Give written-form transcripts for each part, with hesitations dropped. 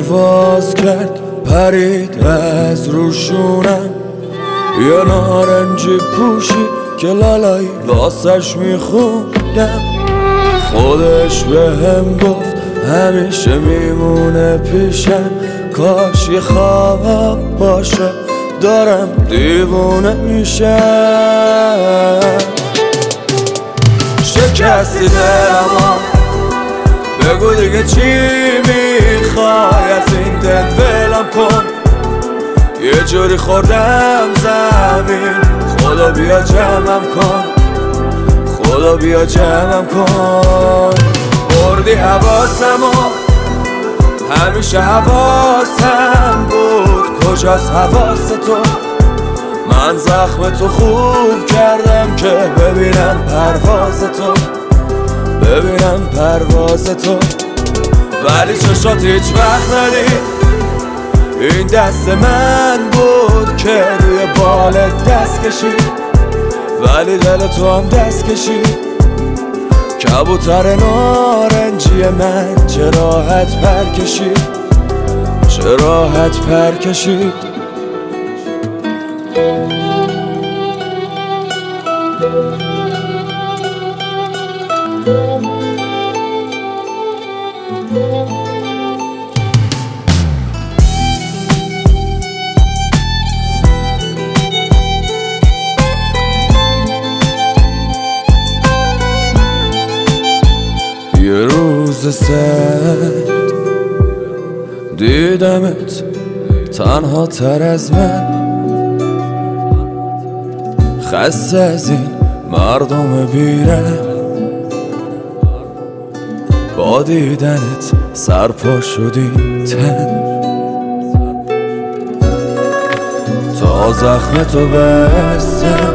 پرواز کرد پرید از روشونم، یه نارنجی پوشی که لالایی واسش میخوندم. خودش به هم گفت همیشه میمونه پیشم، کاش یه خواب باشه دارم دیوونه میشم. شکستی دلمو بگو دیگه چی میخوای، از این دل ولم کن. یه جوری خوردم زمین، خدا بیا جمعم کن، خدا بیا جمعم کن. بردی حواسمو، همیشه حواسم بود، کجاست حواس تو؟ من زخم تو خوب کردم که ببینم پرواز تو، ببینم پرواز تو. ولی چشات هیچ وقت ندید، این دست من بود که روی بالت دست کشید، ولی دل تو هم دست کشید. کبوتر نارنجی من چه راحت پر کشید، چه راحت پر کشید. یه روز سرد دیدمت تنها تر از من، خسته از این مردم بیرم. با دیدنت سرپا شدی تن، تا زخم تو بستم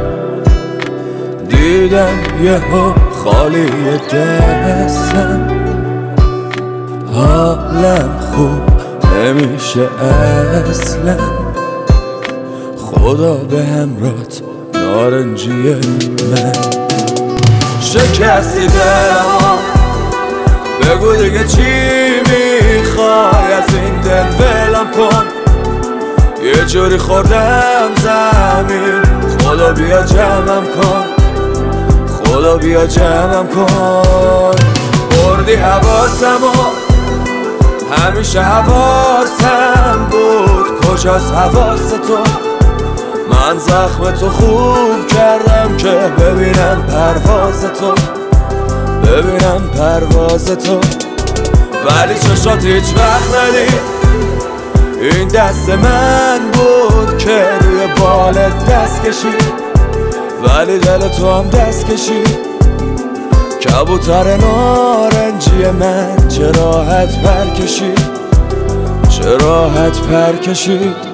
دیدم یهو خالی دستم. حالم خوب نمیشه اصلا، خدا به همراهت نارنجی من. شکستی دلمو بگو دیگه چی میخوای، از این دل ولم کن. یه جوری خوردم زمین، خدا بیا جمعم کن، خدا بیا جمعم کن. بردی حواسمو، همیشه حواسم بود، کجاست حواس تو؟ من زخم تو خوب کردم که ببینم پرواز تو، ببینم پرواز تو. ولی چشات هیچ وقت ندید، این دست من بود که روی بالت دست کشید، ولی دل تو هم دست کشید. کبوتر نارنجی من چه راحت پر کشید، چه راحت پر کشید.